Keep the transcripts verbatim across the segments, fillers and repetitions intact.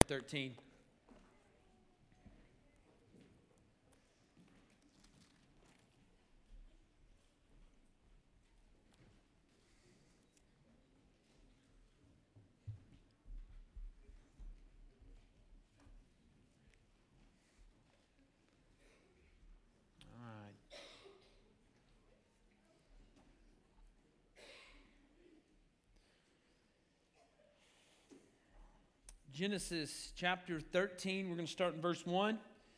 thirteen. All right. Genesis chapter thirteen, we're going to start in verse one.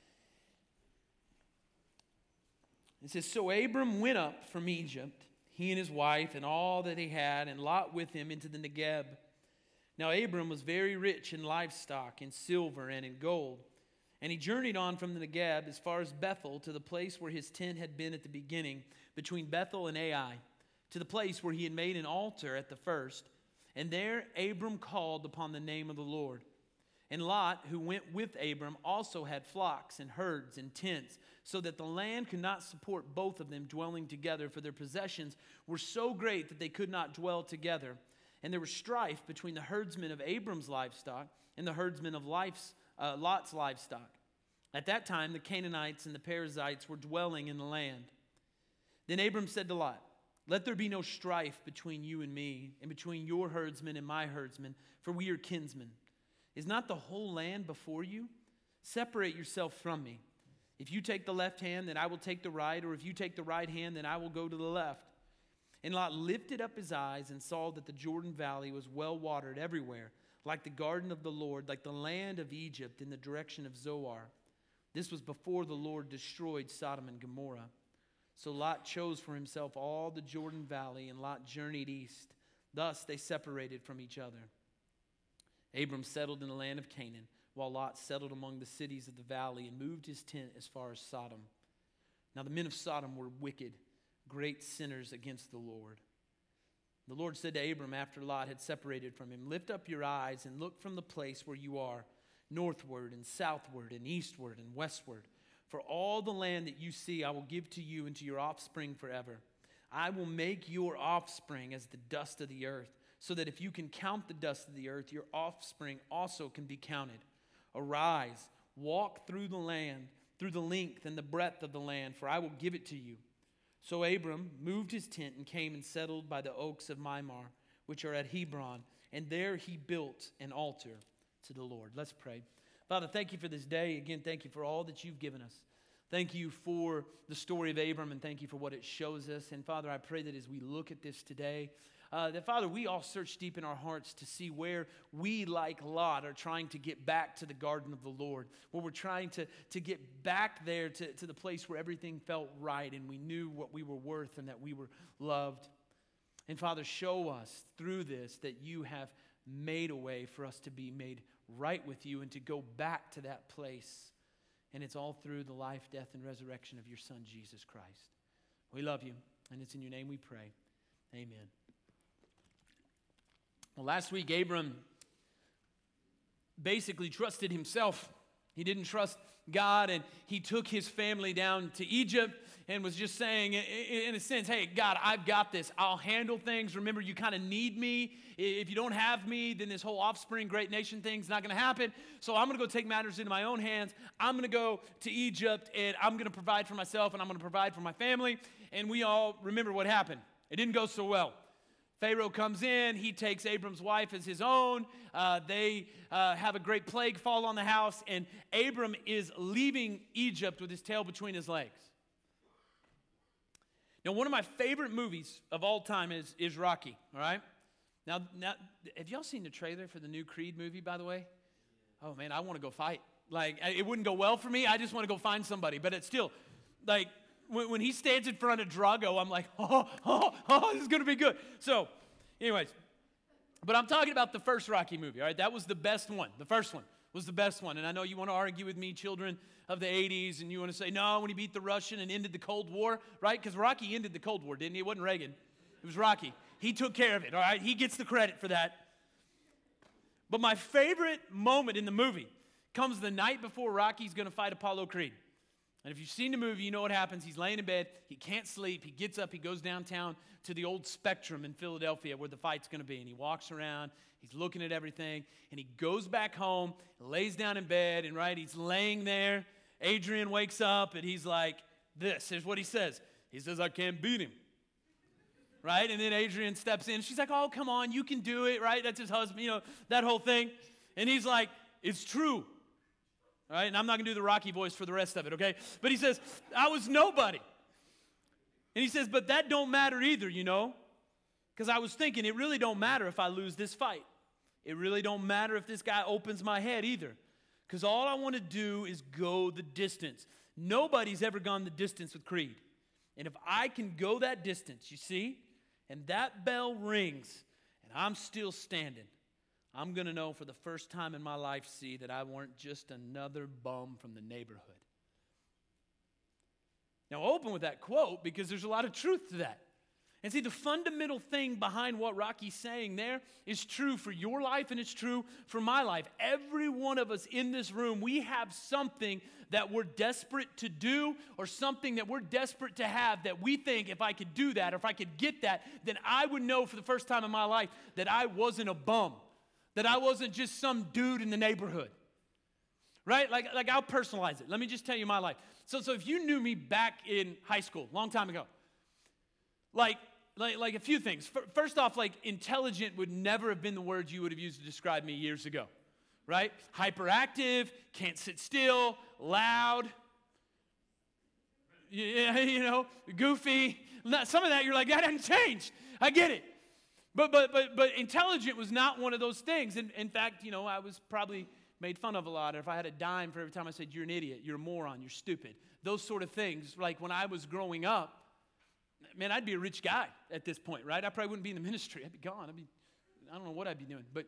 It says, "So Abram went up from Egypt, he and his wife and all that he had, and Lot with him into the Negeb. Now Abram was very rich in livestock, in silver, and in gold. And he journeyed on from the Negeb as far as Bethel, to the place where his tent had been at the beginning, between Bethel and Ai, to the place where he had made an altar at the first. And there Abram called upon the name of the Lord. And Lot, who went with Abram, also had flocks and herds and tents, so that the land could not support both of them dwelling together, for their possessions were so great that they could not dwell together. And there was strife between the herdsmen of Abram's livestock and the herdsmen of life's, uh, Lot's livestock. At that time, the Canaanites and the Perizzites were dwelling in the land. Then Abram said to Lot, 'Let there be no strife between you and me, and between your herdsmen and my herdsmen, for we are kinsmen. Is not the whole land before you? Separate yourself from me. If you take the left hand, then I will take the right, or if you take the right hand, then I will go to the left.' And Lot lifted up his eyes and saw that the Jordan Valley was well watered everywhere, like the garden of the Lord, like the land of Egypt in the direction of Zoar. This was before the Lord destroyed Sodom and Gomorrah. So Lot chose for himself all the Jordan Valley, and Lot journeyed east. Thus they separated from each other. Abram settled in the land of Canaan, while Lot settled among the cities of the valley and moved his tent as far as Sodom. Now the men of Sodom were wicked, great sinners against the Lord. The Lord said to Abram after Lot had separated from him, 'Lift up your eyes and look from the place where you are, northward and southward and eastward and westward. For all the land that you see I will give to you and to your offspring forever. I will make your offspring as the dust of the earth, so that if you can count the dust of the earth, your offspring also can be counted. Arise, walk through the land, through the length and the breadth of the land, for I will give it to you.' So Abram moved his tent and came and settled by the oaks of Mamre, which are at Hebron, and there he built an altar to the Lord." Let's pray. Father, thank you for this day. Again, thank you for all that you've given us. Thank you for the story of Abram, and thank you for what it shows us. And Father, I pray that as we look at this today, uh, that Father, we all search deep in our hearts to see where we, like Lot, are trying to get back to the garden of the Lord, where we're trying to, to get back there to, to the place where everything felt right and we knew what we were worth and that we were loved. And Father, show us through this that you have made a way for us to be made right with you and to go back to that place. And it's all through the life, death, and resurrection of your Son, Jesus Christ. We love you, and it's in your name we pray. Amen. Well, last week, Abram basically trusted himself. He didn't trust God, and he took his family down to Egypt and was just saying, in a sense, hey, God, I've got this. I'll handle things. Remember, you kind of need me. If you don't have me, then this whole offspring, great nation thing's not going to happen. So I'm going to go take matters into my own hands. I'm going to go to Egypt, and I'm going to provide for myself, and I'm going to provide for my family. And we all remember what happened. It didn't go so well. Pharaoh comes in. He takes Abram's wife as his own. Uh, they uh, have a great plague fall on the house, and Abram is leaving Egypt with his tail between his legs. Now, one of my favorite movies of all time is, is Rocky, all right? Now, now, have y'all seen the trailer for the new Creed movie, by the way? Oh, man, I want to go fight. Like, it wouldn't go well for me. I just want to go find somebody. But it's still, like, when, when he stands in front of Drago, I'm like, oh, oh, oh, this is going to be good. So, anyways, but I'm talking about the first Rocky movie, all right? That was the best one. The first one was the best one. And I know you want to argue with me, children of the eighties, and you want to say, no, when he beat the Russian and ended the Cold War, right? Because Rocky ended the Cold War, didn't he? It wasn't Reagan. It was Rocky. He took care of it, all right? He gets the credit for that. But my favorite moment in the movie comes the night before Rocky's going to fight Apollo Creed. And if you've seen the movie, you know what happens. He's laying in bed. He can't sleep. He gets up. He goes downtown to the old Spectrum in Philadelphia where the fight's going to be. And he walks around. He's looking at everything. And he goes back home, lays down in bed. And right, he's laying there. Adrian wakes up and he's like, this. Here's what he says. He says, I can't beat him. Right? And then Adrian steps in. She's like, oh, come on. You can do it. Right? That's his husband. You know, that whole thing. And he's like, it's true. All right, and I'm not going to do the Rocky voice for the rest of it, okay? But he says, I was nobody. And he says, but that don't matter either, you know? Because I was thinking, it really don't matter if I lose this fight. It really don't matter if this guy opens my head either. Because all I want to do is go the distance. Nobody's ever gone the distance with Creed. And if I can go that distance, you see, and that bell rings, and I'm still standing, I'm going to know for the first time in my life, see, that I weren't just another bum from the neighborhood. Now, open with that quote because there's a lot of truth to that. And see, the fundamental thing behind what Rocky's saying there is true for your life and it's true for my life. Every one of us in this room, we have something that we're desperate to do or something that we're desperate to have that we think if I could do that or if I could get that, then I would know for the first time in my life that I wasn't a bum. That I wasn't just some dude in the neighborhood, right? Like, like I'll personalize it. Let me just tell you my life. So, so if you knew me back in high school, long time ago, like, like, like a few things. First off, like intelligent would never have been the word you would have used to describe me years ago, right? Hyperactive, can't sit still, loud, yeah, you know, goofy. Some of that you're like, that hasn't changed. I get it. But but but but intelligent was not one of those things. And in fact, you know, I was probably made fun of a lot. If I had a dime for every time I said, you're an idiot, you're a moron, you're stupid. Those sort of things. Like when I was growing up, man, I'd be a rich guy at this point, right? I probably wouldn't be in the ministry. I'd be gone. I'd be, I don't know what I'd be doing. But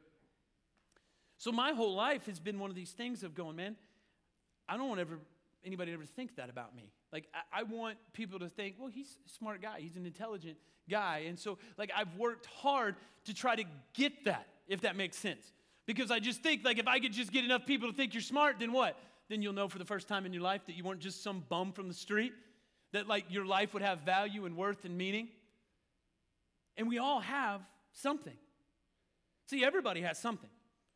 so my whole life has been one of these things of going, man, I don't want ever anybody to ever think that about me. Like I, I want people to think, well, he's a smart guy. He's an intelligent guy. And so like I've worked hard to try to get that, if that makes sense. Because I just think like if I could just get enough people to think you're smart, then what? Then you'll know for the first time in your life that you weren't just some bum from the street, that like your life would have value and worth and meaning. And we all have something. See, everybody has something.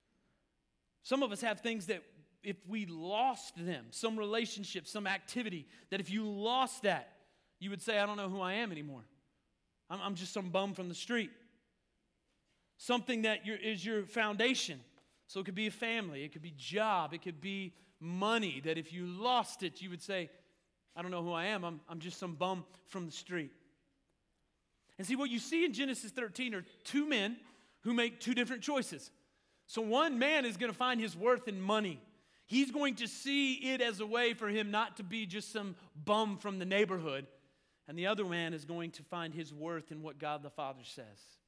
Some of us have things that if we lost them, some relationship, some activity, that if you lost that, you would say, I don't know who I am anymore. I'm just some bum from the street. Something that is your foundation. So it could be a family. It could be job. It could be money. That if you lost it, you would say, I don't know who I am. I'm, I'm just some bum from the street. And see, what you see in Genesis thirteen are two men who make two different choices. So one man is going to find his worth in money. He's going to see it as a way for him not to be just some bum from the neighborhood. And the other man is going to find his worth in what God the Father says.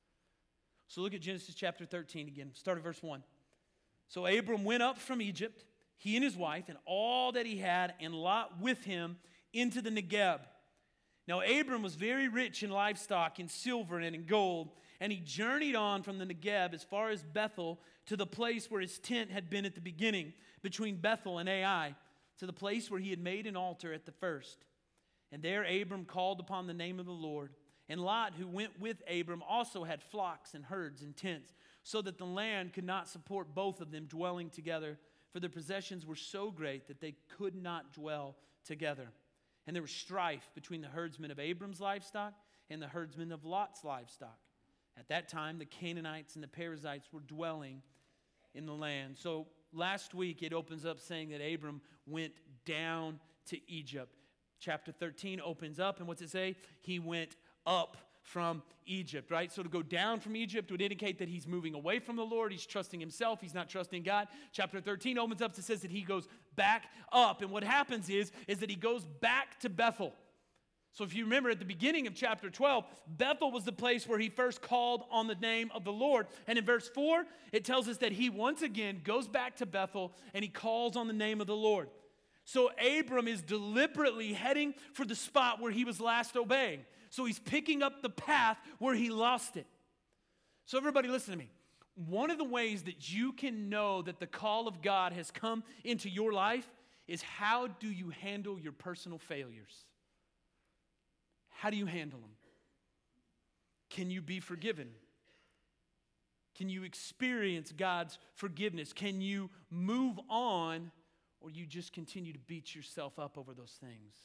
So look at Genesis chapter thirteen again. Start at verse one. So Abram went up from Egypt, he and his wife, and all that he had, and Lot with him, into the Negeb. Now Abram was very rich in livestock, in silver, and in gold. And he journeyed on from the Negeb as far as Bethel to the place where his tent had been at the beginning, between Bethel and Ai, to the place where he had made an altar at the first. And there Abram called upon the name of the Lord. And Lot, who went with Abram, also had flocks and herds and tents, so that the land could not support both of them dwelling together, for their possessions were so great that they could not dwell together. And there was strife between the herdsmen of Abram's livestock and the herdsmen of Lot's livestock. At that time, the Canaanites and the Perizzites were dwelling in the land. So last week, it opens up saying that Abram went down to Egypt. Chapter thirteen opens up, and what's it say? He went up from Egypt, right? So to go down from Egypt would indicate that he's moving away from the Lord. He's trusting himself. He's not trusting God. Chapter thirteen opens up and says that he goes back up. And what happens is, is that he goes back to Bethel. So if you remember at the beginning of chapter twelve, Bethel was the place where he first called on the name of the Lord. And in verse four, it tells us that he once again goes back to Bethel and he calls on the name of the Lord. So Abram is deliberately heading for the spot where he was last obeying. So he's picking up the path where he lost it. So everybody listen to me. One of the ways that you can know that the call of God has come into your life is how do you handle your personal failures? How do you handle them? Can you be forgiven? Can you experience God's forgiveness? Can you move on, or you just continue to beat yourself up over those things?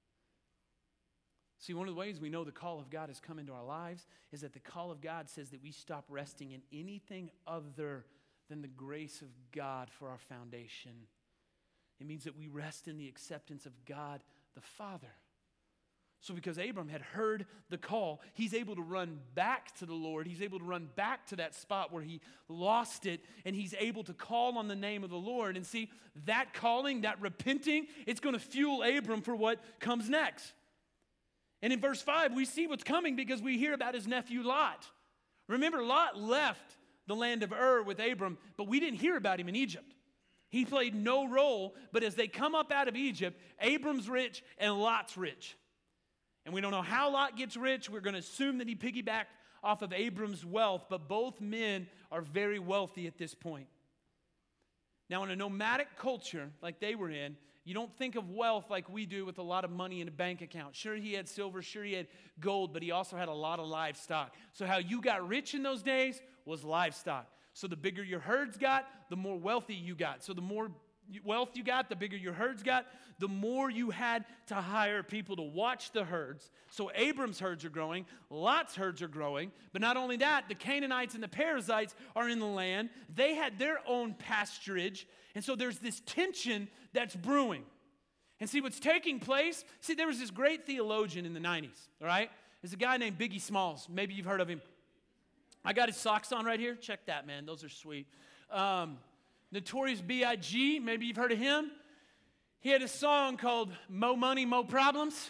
See, one of the ways we know the call of God has come into our lives is that the call of God says that we stop resting in anything other than the grace of God for our foundation. It means that we rest in the acceptance of God the Father. So because Abram had heard the call, he's able to run back to the Lord. He's able to run back to that spot where he lost it, and he's able to call on the name of the Lord. And see, that calling, that repenting, it's going to fuel Abram for what comes next. And in verse five, we see what's coming because we hear about his nephew Lot. Remember, Lot left the land of Ur with Abram, but we didn't hear about him in Egypt. He played no role, but as they come up out of Egypt, Abram's rich and Lot's rich. And we don't know how Lot gets rich. We're going to assume that he piggybacked off of Abram's wealth, but both men are very wealthy at this point. Now, in a nomadic culture like they were in, you don't think of wealth like we do with a lot of money in a bank account. Sure, he had silver, sure, he had gold, but he also had a lot of livestock. So how you got rich in those days was livestock. So the bigger your herds got, the more wealthy you got. So the more wealth you got, the bigger your herds got, the more you had to hire people to watch the herds. So Abram's herds are growing, Lot's herds are growing, but not only that, the Canaanites and the Perizzites are in the land. They had their own pasturage, and so there's this tension that's brewing. And see what's taking place? See, there was this great theologian in the nineties, all right? There's a guy named Biggie Smalls. Maybe you've heard of him. I got his socks on right here. Check that, man. Those are sweet. Um, Notorious B I G, maybe you've heard of him. He had a song called Mo Money, Mo Problems.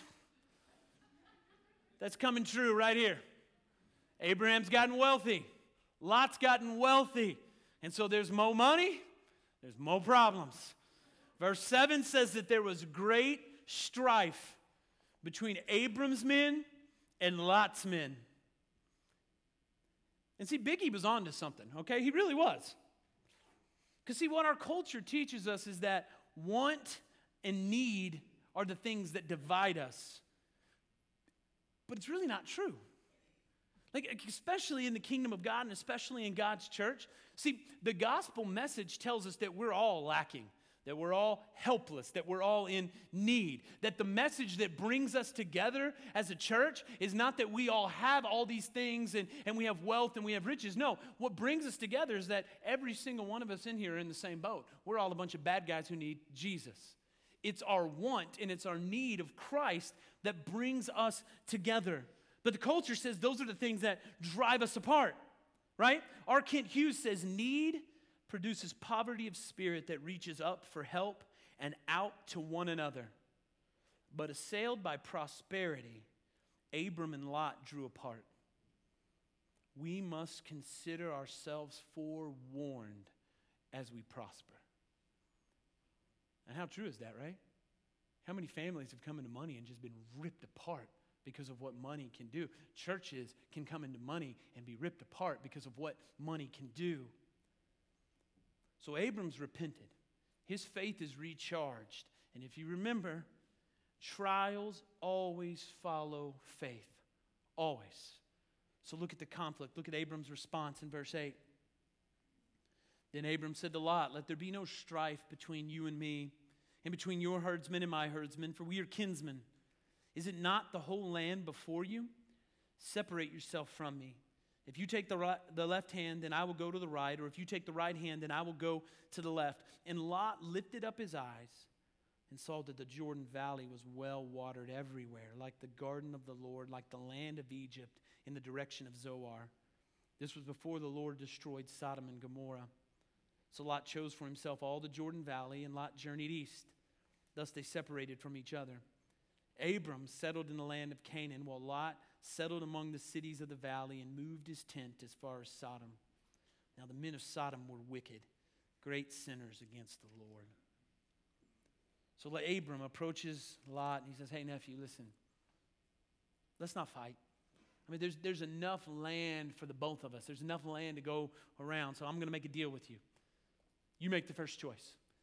That's coming true right here. Abraham's gotten wealthy. Lot's gotten wealthy. And so there's mo money, there's mo problems. Verse seven says that there was great strife between Abram's men and Lot's men. And see, Biggie was on to something, okay? He really was. Because see, what our culture teaches us is that want and need are the things that divide us. But it's really not true. Like, especially in the kingdom of God and especially in God's church. See, the gospel message tells us that we're all lacking, that we're all helpless, that we're all in need. That the message that brings us together as a church is not that we all have all these things and, and we have wealth and we have riches. No, what brings us together is that every single one of us in here are in the same boat. We're all a bunch of bad guys who need Jesus. It's our want and it's our need of Christ that brings us together. But the culture says those are the things that drive us apart, right? R. Kent Hughes says need produces poverty of spirit that reaches up for help and out to one another. But assailed by prosperity, Abram and Lot drew apart. We must consider ourselves forewarned as we prosper. And how true is that, right? How many families have come into money and just been ripped apart because of what money can do? Churches can come into money and be ripped apart because of what money can do. So Abram's repented. His faith is recharged. And if you remember, trials always follow faith. Always. So look at the conflict. Look at Abram's response in verse eight. Then Abram said to Lot, "Let there be no strife between you and me, and between your herdsmen and my herdsmen, for we are kinsmen. Is it not the whole land before you? Separate yourself from me. If you take the right, the left hand, then I will go to the right, or if you take the right hand, then I will go to the left." And Lot lifted up his eyes and saw that the Jordan Valley was well watered everywhere, like the garden of the Lord, like the land of Egypt in the direction of Zoar. This was before the Lord destroyed Sodom and Gomorrah. So Lot chose for himself all the Jordan Valley, and Lot journeyed east. Thus they separated from each other. Abram settled in the land of Canaan, while Lot settled among the cities of the valley and moved his tent as far as Sodom. Now the men of Sodom were wicked, great sinners against the Lord. So Abram approaches Lot and he says, "Hey nephew, listen, let's not fight. I mean, there's, there's enough land for the both of us. There's enough land to go around, so I'm going to make a deal with you. You make the first choice.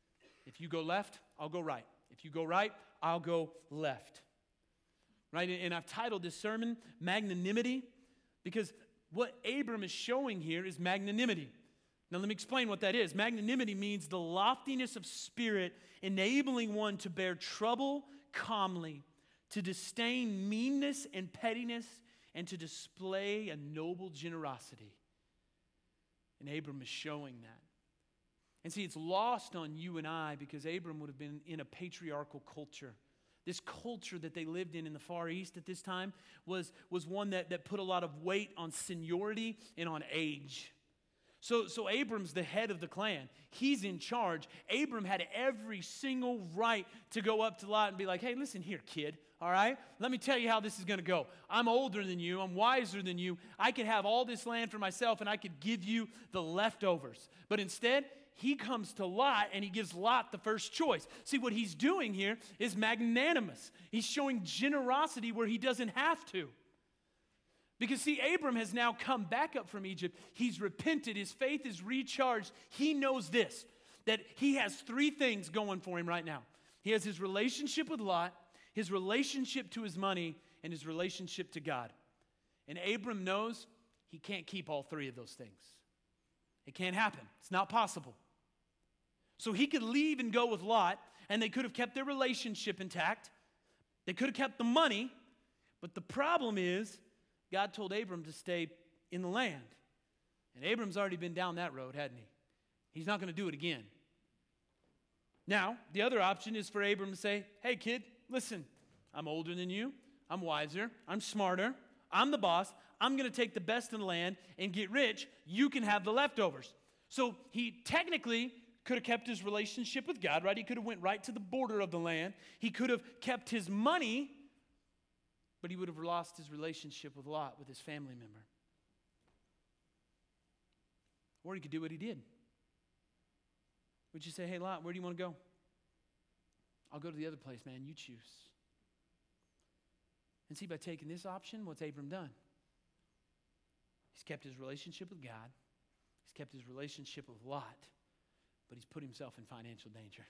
If you go left, I'll go right. If you go right, I'll go left. Right? And I've titled this sermon, Magnanimity, because what Abram is showing here is magnanimity. Now let me explain what that is. Magnanimity means the loftiness of spirit, enabling one to bear trouble calmly, to disdain meanness and pettiness, and to display a noble generosity. And Abram is showing that. And see, it's lost on you and I because Abram would have been in a patriarchal culture. This culture that they lived in in the Far East at this time was, was one that, that put a lot of weight on seniority and on age. So, so Abram's the head of the clan. He's in charge. Abram had every single right to go up to Lot and be like, hey, listen here, kid, all right? Let me tell you how this is going to go. I'm older than you. I'm wiser than you. I could have all this land for myself, and I could give you the leftovers. But instead, he comes to Lot, and he gives Lot the first choice. See, what he's doing here is magnanimous. He's showing generosity where he doesn't have to. Because, see, Abram has now come back up from Egypt. He's repented. His faith is recharged. He knows this, that he has three things going for him right now. He has his relationship with Lot, his relationship to his money, and his relationship to God. And Abram knows he can't keep all three of those things. It can't happen. It's not possible. So he could leave and go with Lot, and they could have kept their relationship intact. They could have kept the money, but the problem is, God told Abram to stay in the land. And Abram's already been down that road, hadn't he? He's not going to do it again. Now, the other option is for Abram to say, hey, kid, listen, I'm older than you. I'm wiser. I'm smarter. I'm the boss. I'm going to take the best in the land and get rich. You can have the leftovers. So he technically could have kept his relationship with God, right? He could have went right to the border of the land. He could have kept his money, but he would have lost his relationship with Lot, with his family member. Or he could do what he did. Would you say, hey, Lot, where do you want to go? I'll go to the other place, man. You choose. And see, by taking this option, what's Abram done? He's kept his relationship with God. He's kept his relationship with Lot, but he's put himself in financial danger.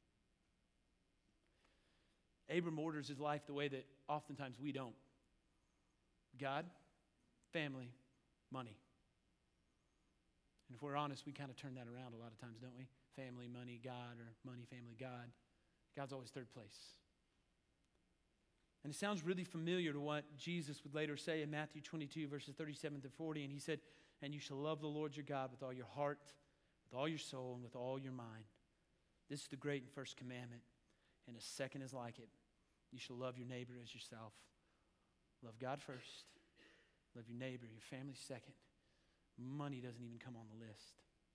Abram orders his life the way that oftentimes we don't. God, family, money. And if we're honest, we kind of turn that around a lot of times, don't we? Family, money, God, or money, family, God. God's always third place. And it sounds really familiar to what Jesus would later say in Matthew twenty-two, verses thirty-seven to forty. And he said, and you shall love the Lord your God with all your heart, with all your soul, and with all your mind. This is the great and first commandment. And a second is like it. You shall love your neighbor as yourself. Love God first. Love your neighbor, your family second. Money doesn't even come on the list.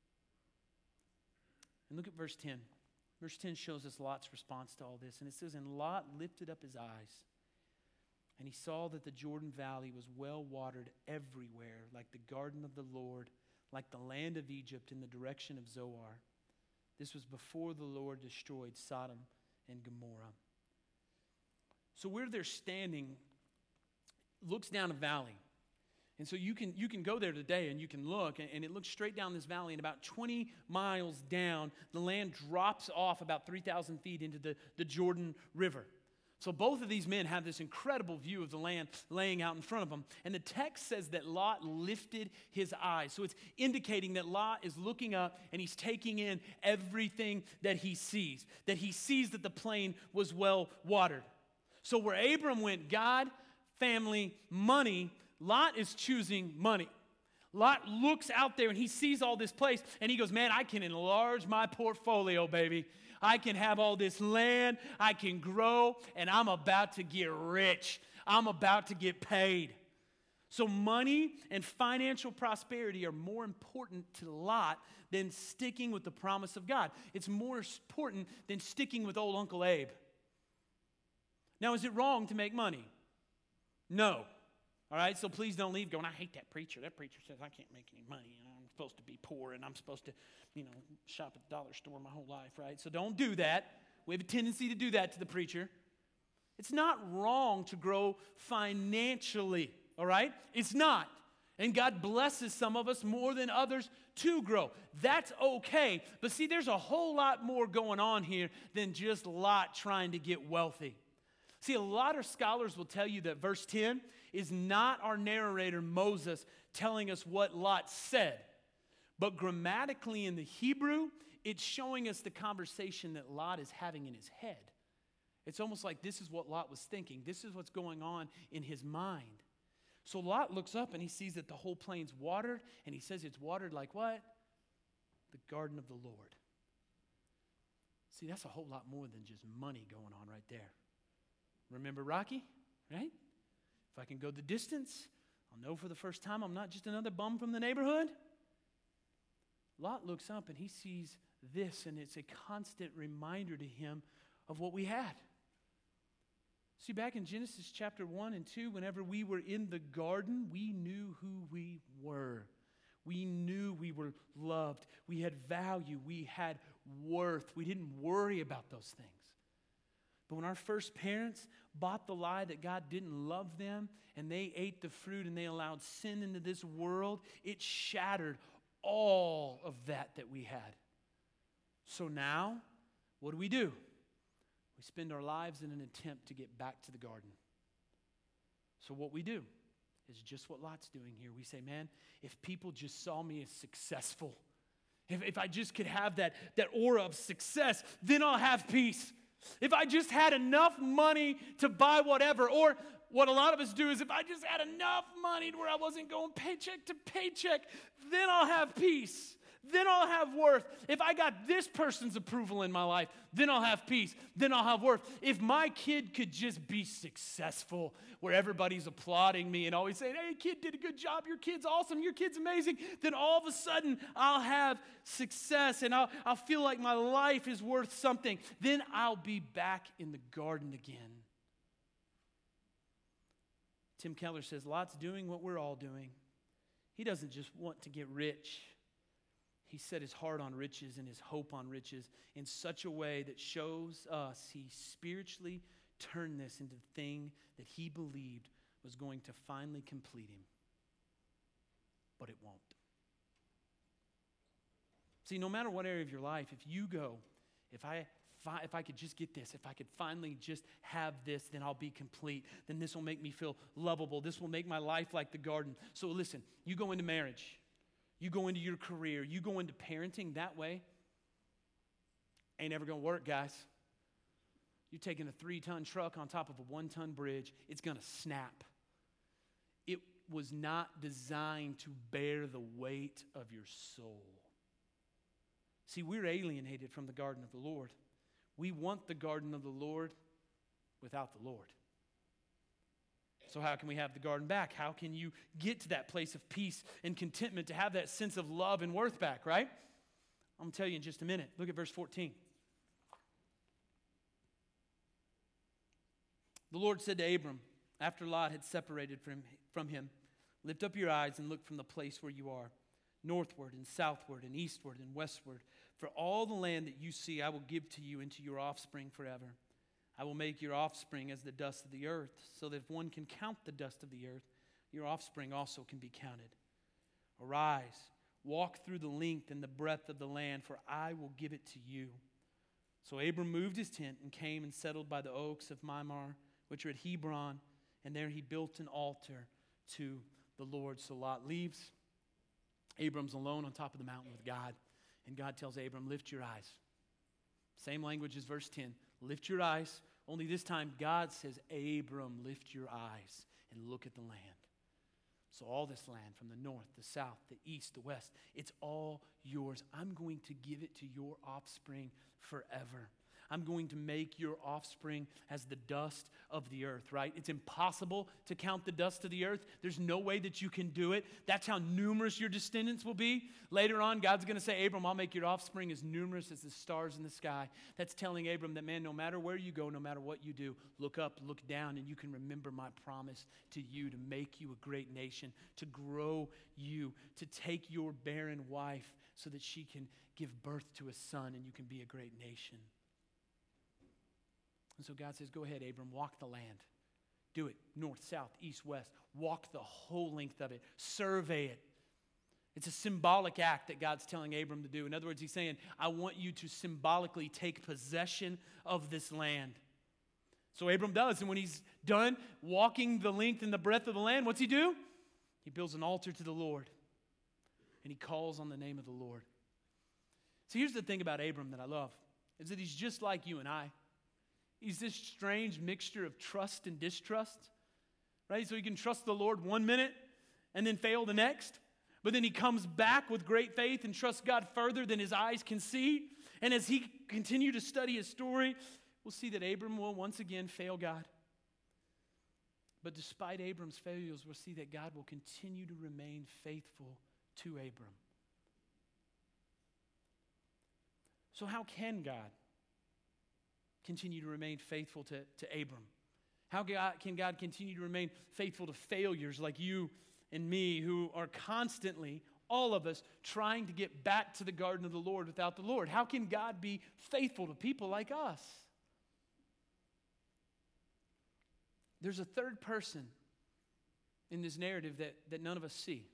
And look at verse ten. Verse ten shows us Lot's response to all this. And it says, and Lot lifted up his eyes, and he saw that the Jordan Valley was well watered everywhere, like the garden of the Lord, like the land of Egypt in the direction of Zoar. This was before the Lord destroyed Sodom and Gomorrah. So where they're standing looks down a valley. And so you can you can go there today and you can look, and, and it looks straight down this valley, and about twenty miles down, the land drops off about three thousand feet into the, the Jordan River. So both of these men have this incredible view of the land laying out in front of them. And the text says that Lot lifted his eyes. So it's indicating that Lot is looking up and he's taking in everything that he sees. That he sees that the plain was well watered. So where Abram went, God, family, money, Lot is choosing money. Lot looks out there and he sees all this place and he goes, man, I can enlarge my portfolio, baby. I can have all this land, I can grow, and I'm about to get rich. I'm about to get paid. So money and financial prosperity are more important to Lot than sticking with the promise of God. It's more important than sticking with old Uncle Abe. Now, is it wrong to make money? No. All right, so please don't leave going, I hate that preacher. That preacher says I can't make any money, and I'm supposed to be poor, and I'm supposed to, you know, shop at the dollar store my whole life, right? So don't do that. We have a tendency to do that to the preacher. It's not wrong to grow financially, all right? It's not. And God blesses some of us more than others to grow. That's okay. But see, there's a whole lot more going on here than just Lot trying to get wealthy. See, a lot of scholars will tell you that verse ten is not our narrator Moses telling us what Lot said. But grammatically in the Hebrew, it's showing us the conversation that Lot is having in his head. It's almost like this is what Lot was thinking. This is what's going on in his mind. So Lot looks up and he sees that the whole plain's watered, and he says it's watered like what? The garden of the Lord. See, that's a whole lot more than just money going on right there. Remember Rocky, right? If I can go the distance, I'll know for the first time I'm not just another bum from the neighborhood. Lot looks up and he sees this, and it's a constant reminder to him of what we had. See, back in Genesis chapter one and two, whenever we were in the garden, we knew who we were. We knew we were loved. We had value. We had worth. We didn't worry about those things. But when our first parents bought the lie that God didn't love them, and they ate the fruit and they allowed sin into this world, it shattered all of that that we had. So now, what do we do? We spend our lives in an attempt to get back to the garden. So what we do is just what Lot's doing here. We say, man, if people just saw me as successful, if, if I just could have that, that aura of success, then I'll have peace. If I just had enough money to buy whatever, or what a lot of us do is if I just had enough money to where I wasn't going paycheck to paycheck, then I'll have peace. Then I'll have worth. If I got this person's approval in my life, then I'll have peace. Then I'll have worth. If my kid could just be successful, where everybody's applauding me and always saying, hey, kid did a good job, your kid's awesome, your kid's amazing, then all of a sudden I'll have success and I'll, I'll feel like my life is worth something. Then I'll be back in the garden again. Tim Keller says, Lot's doing what we're all doing. He doesn't just want to get rich. He set his heart on riches and his hope on riches in such a way that shows us he spiritually turned this into the thing that he believed was going to finally complete him. But it won't. See, no matter what area of your life, if you go, if I if I could just get this, if I could finally just have this, then I'll be complete. Then this will make me feel lovable. This will make my life like the garden. So listen, you go into marriage. You go into your career, you go into parenting that way, ain't ever going to work, guys. You're taking a three-ton truck on top of a one-ton bridge, it's going to snap. It was not designed to bear the weight of your soul. See, we're alienated from the garden of the Lord. We want the garden of the Lord without the Lord. So how can we have the garden back? How can you get to that place of peace and contentment to have that sense of love and worth back, right? I'm going to tell you in just a minute. Look at verse fourteen. The Lord said to Abram, after Lot had separated from, from him, lift up your eyes and look from the place where you are, northward and southward and eastward and westward. For all the land that you see I will give to you and to your offspring forever. I will make your offspring as the dust of the earth, so that if one can count the dust of the earth, your offspring also can be counted. Arise, walk through the length and the breadth of the land, for I will give it to you. So Abram moved his tent and came and settled by the oaks of Mamre, which are at Hebron, and there he built an altar to the Lord. So Lot leaves. Abram's alone on top of the mountain with God, and God tells Abram, lift your eyes. Same language as verse ten. Lift your eyes. Only this time God says, Abram, lift your eyes and look at the land. So all this land from the north, the south, the east, the west, it's all yours. I'm going to give it to your offspring forever. I'm going to make your offspring as the dust of the earth, right? It's impossible to count the dust of the earth. There's no way that you can do it. That's how numerous your descendants will be. Later on, God's going to say, Abram, I'll make your offspring as numerous as the stars in the sky. That's telling Abram that, man, no matter where you go, no matter what you do, look up, look down, and you can remember my promise to you to make you a great nation, to grow you, to take your barren wife so that she can give birth to a son and you can be a great nation. And so God says, go ahead, Abram, walk the land. Do it, north, south, east, west. Walk the whole length of it. Survey it. It's a symbolic act that God's telling Abram to do. In other words, he's saying, I want you to symbolically take possession of this land. So Abram does, and when he's done walking the length and the breadth of the land, what's he do? He builds an altar to the Lord, and he calls on the name of the Lord. So here's the thing about Abram that I love, is that he's just like you and I. He's this strange mixture of trust and distrust, right? So he can trust the Lord one minute and then fail the next. But then he comes back with great faith and trusts God further than his eyes can see. And as he continue to study his story, we'll see that Abram will once again fail God. But despite Abram's failures, we'll see that God will continue to remain faithful to Abram. So how can God continue to remain faithful to, to Abram? How God, can God continue to remain faithful to failures like you and me, who are constantly, all of us, trying to get back to the garden of the Lord without the Lord? How can God be faithful to people like us? There's a third person in this narrative that, that none of us see.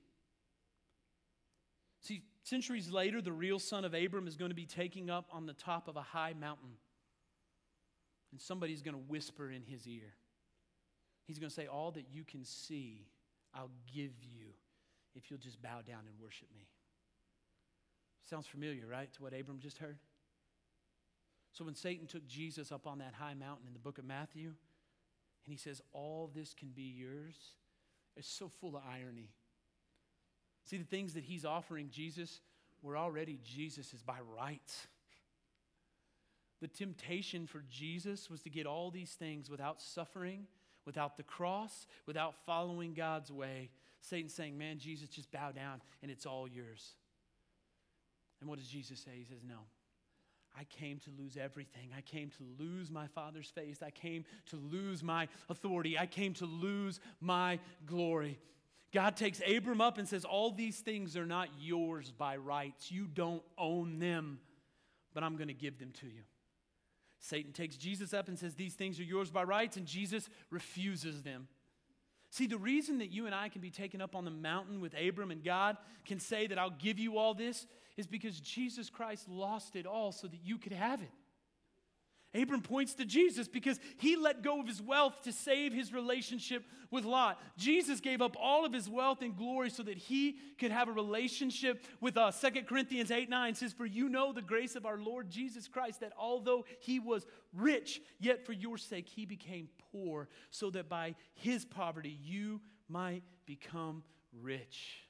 See, centuries later, the real son of Abram is going to be taking up on the top of a high mountain. And somebody's going to whisper in his ear. He's going to say, all that you can see, I'll give you if you'll just bow down and worship me. Sounds familiar, right, to what Abram just heard? So when Satan took Jesus up on that high mountain in the book of Matthew, and he says, all this can be yours, it's so full of irony. See, the things that he's offering Jesus were already Jesus's by rights. The temptation for Jesus was to get all these things without suffering, without the cross, without following God's way. Satan's saying, man, Jesus, just bow down and it's all yours. And what does Jesus say? He says, no. I came to lose everything. I came to lose my Father's face. I came to lose my authority. I came to lose my glory. God takes Abram up and says, all these things are not yours by rights. You don't own them, but I'm going to give them to you. Satan takes Jesus up and says, these things are yours by rights, and Jesus refuses them. See, the reason that you and I can be taken up on the mountain with Abram and God can say that I'll give you all this is because Jesus Christ lost it all so that you could have it. Abram points to Jesus because he let go of his wealth to save his relationship with Lot. Jesus gave up all of his wealth and glory so that he could have a relationship with us. Second Corinthians eight nine says, for you know the grace of our Lord Jesus Christ, that although he was rich, yet for your sake he became poor, so that by his poverty you might become rich.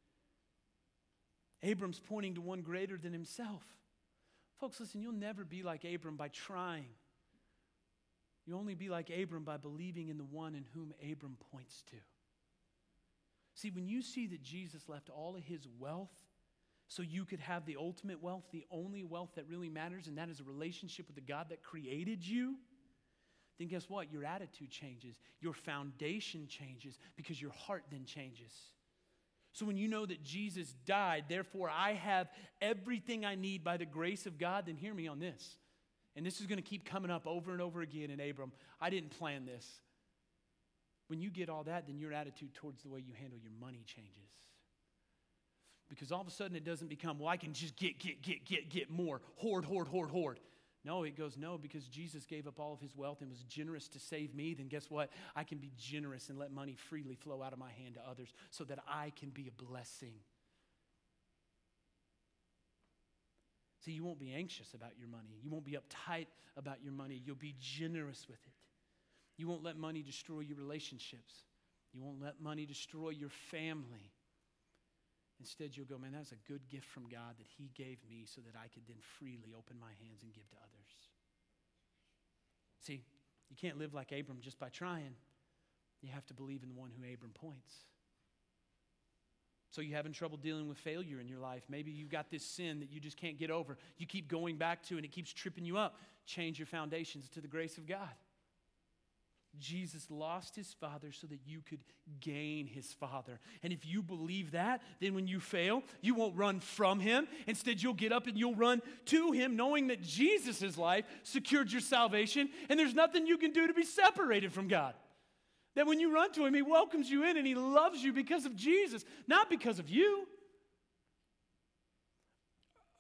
Abram's pointing to one greater than himself. Folks, listen, you'll never be like Abram by trying. You'll only be like Abram by believing in the one in whom Abram points to. See, when you see that Jesus left all of his wealth so you could have the ultimate wealth, the only wealth that really matters, and that is a relationship with the God that created you, then guess what? Your attitude changes. Your foundation changes because your heart then changes. So when you know that Jesus died, therefore I have everything I need by the grace of God, then hear me on this. And this is going to keep coming up over and over again in Abram. I didn't plan this. When you get all that, then your attitude towards the way you handle your money changes. Because all of a sudden it doesn't become, well, I can just get, get, get, get, get more. Hoard, hoard, hoard, hoard. No, it goes, no, because Jesus gave up all of his wealth and was generous to save me, then guess what? I can be generous and let money freely flow out of my hand to others so that I can be a blessing. See, you won't be anxious about your money. You won't be uptight about your money. You'll be generous with it. You won't let money destroy your relationships. You won't let money destroy your family. Instead, you'll go, man, that's a good gift from God that he gave me so that I could then freely open my hands and give to others. See, you can't live like Abram just by trying. You have to believe in the one who Abram points. So you're having trouble dealing with failure in your life. Maybe you've got this sin that you just can't get over. You keep going back to and it keeps tripping you up. Change your foundations to the grace of God. Jesus lost his Father so that you could gain his Father. And if you believe that, then when you fail, you won't run from him. Instead, you'll get up and you'll run to him, knowing that Jesus' life secured your salvation, and there's nothing you can do to be separated from God. That when you run to him, he welcomes you in and he loves you because of Jesus, not because of you.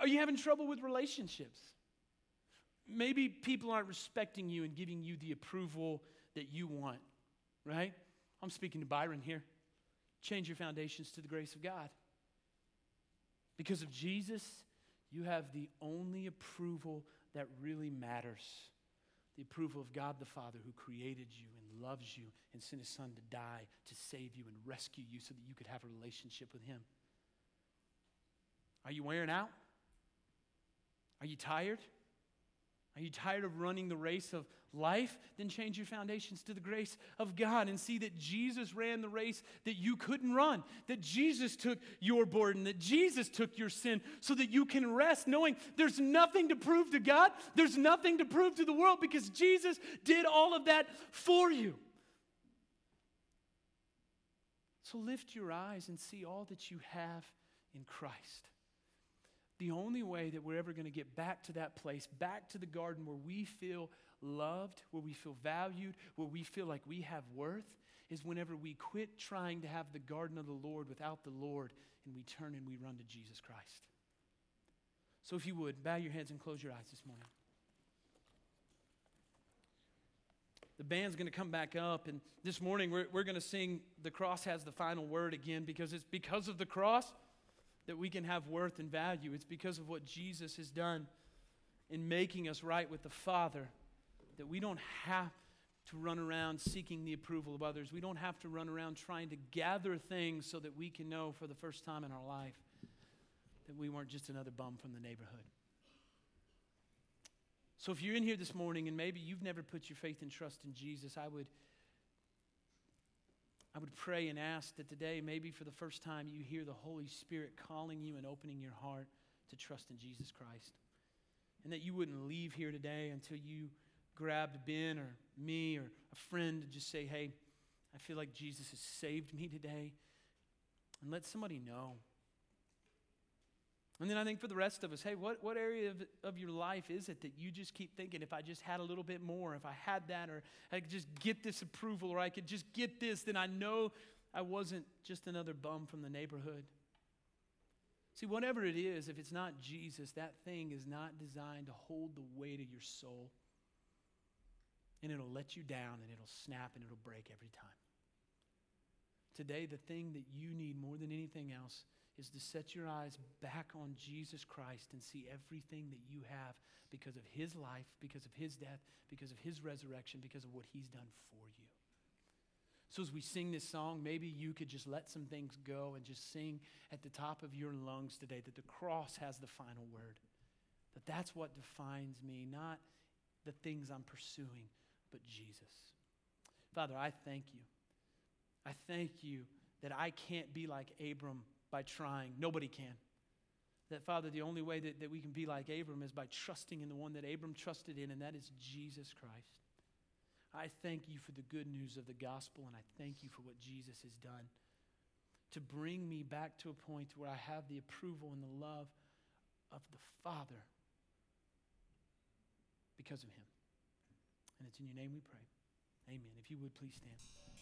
Are you having trouble with relationships? Maybe people aren't respecting you and giving you the approval that you want, right? I'm speaking to Byron here. Change your foundations to the grace of God. Because of Jesus, you have the only approval that really matters. The approval of God the Father, who created you and loves you and sent his Son to die to save you and rescue you so that you could have a relationship with him. Are you wearing out? Are you tired? Are you tired of running the race of life? Then change your foundations to the grace of God and see that Jesus ran the race that you couldn't run, that Jesus took your burden, that Jesus took your sin so that you can rest knowing there's nothing to prove to God, there's nothing to prove to the world because Jesus did all of that for you. So lift your eyes and see all that you have in Christ. The only way that we're ever going to get back to that place, back to the garden where we feel loved, where we feel valued, where we feel like we have worth, is whenever we quit trying to have the garden of the Lord without the Lord and we turn and we run to Jesus Christ. So if you would, bow your heads and close your eyes this morning. The band's going to come back up, and this morning we're, we're going to sing The Cross Has the Final Word again, because it's because of the cross that we can have worth and value. It's because of what Jesus has done in making us right with the Father that we don't have to run around seeking the approval of others. We don't have to run around trying to gather things so that we can know for the first time in our life that we weren't just another bum from the neighborhood. So if you're in here this morning and maybe you've never put your faith and trust in Jesus, I would I would pray and ask that today, maybe for the first time, you hear the Holy Spirit calling you and opening your heart to trust in Jesus Christ. And that you wouldn't leave here today until you grabbed Ben or me or a friend to just say, hey, I feel like Jesus has saved me today. And let somebody know. And then I think for the rest of us, hey, what, what area of, of your life is it that you just keep thinking, if I just had a little bit more, if I had that, or I could just get this approval, or I could just get this, then I know I wasn't just another bum from the neighborhood. See, whatever it is, if it's not Jesus, that thing is not designed to hold the weight of your soul. And it'll let you down, and it'll snap, and it'll break every time. Today, the thing that you need more than anything else is to set your eyes back on Jesus Christ and see everything that you have because of his life, because of his death, because of his resurrection, because of what he's done for you. So as we sing this song, maybe you could just let some things go and just sing at the top of your lungs today that the cross has the final word. That that's what defines me, not the things I'm pursuing, but Jesus. Father, I thank you. I thank you that I can't be like Abram by trying. Nobody can. That, Father, the only way that, that we can be like Abram is by trusting in the one that Abram trusted in, and that is Jesus Christ. I thank you for the good news of the gospel, and I thank you for what Jesus has done to bring me back to a point where I have the approval and the love of the Father because of him. And it's in your name we pray. Amen. If you would, please stand.